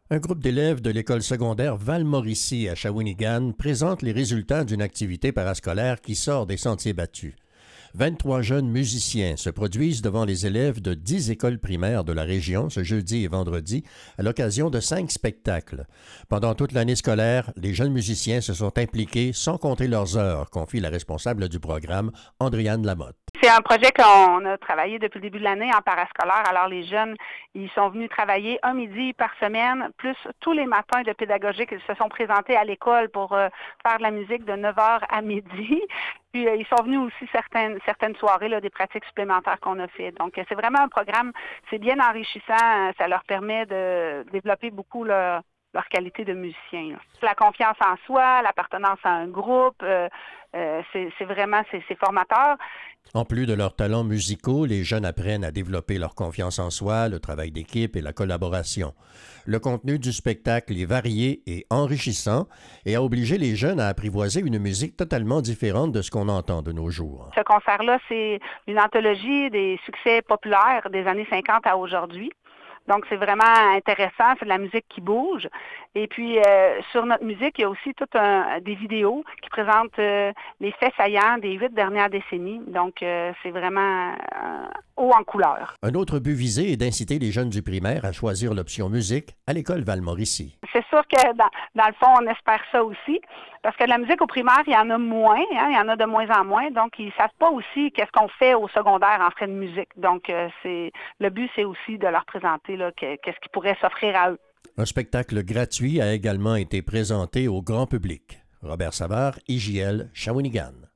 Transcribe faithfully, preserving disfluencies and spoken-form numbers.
Un groupe d'élèves de l'école secondaire Val-Mauricie à Shawinigan présente les résultats d'une activité parascolaire qui sort des sentiers battus. vingt-trois jeunes musiciens se produisent devant les élèves de dix écoles primaires de la région ce jeudi et vendredi à l'occasion de cinq spectacles. Pendant toute l'année scolaire, les jeunes musiciens se sont impliqués sans compter leurs heures, confie la responsable du programme, Andréane Lamotte. C'est un projet qu'on a travaillé depuis le début de l'année en parascolaire. Alors, les jeunes, ils sont venus travailler un midi par semaine, plus tous les matins de pédagogique. Ils se sont présentés à l'école pour euh, faire de la musique de neuf heures à midi. Puis, euh, ils sont venus aussi certaines certaines soirées, là, des pratiques supplémentaires qu'on a fait. Donc, c'est vraiment un programme, c'est bien enrichissant. Ça leur permet de développer beaucoup leur, leur qualité de musicien. Là. La confiance en soi, l'appartenance à un groupe, euh, euh, c'est, c'est vraiment, c'est, c'est formateur. En plus de leurs talents musicaux, les jeunes apprennent à développer leur confiance en soi, le travail d'équipe et la collaboration. Le contenu du spectacle est varié et enrichissant et a obligé les jeunes à apprivoiser une musique totalement différente de ce qu'on entend de nos jours. Ce concert-là, c'est une anthologie des succès populaires des années cinquante à aujourd'hui. Donc, c'est vraiment intéressant, c'est de la musique qui bouge. Et puis, euh, sur notre musique, il y a aussi toutes des vidéos qui présentent euh, les faits saillants des huit dernières décennies. Donc, euh, c'est vraiment euh, haut en couleur. Un autre but visé est d'inciter les jeunes du primaire à choisir l'option musique à l'école Val-Mauricie. C'est sûr que dans, dans le fond, on espère ça aussi, parce que de la musique au primaire, il y en a moins, hein, il y en a de moins en moins, donc ils ne savent pas aussi qu'est-ce qu'on fait au secondaire en frais de musique. Donc, euh, c'est le but, c'est aussi de leur présenter là, que, qu'est-ce qui pourrait s'offrir à eux. Un spectacle gratuit a également été présenté au grand public. Robert Savard, I J L, Shawinigan.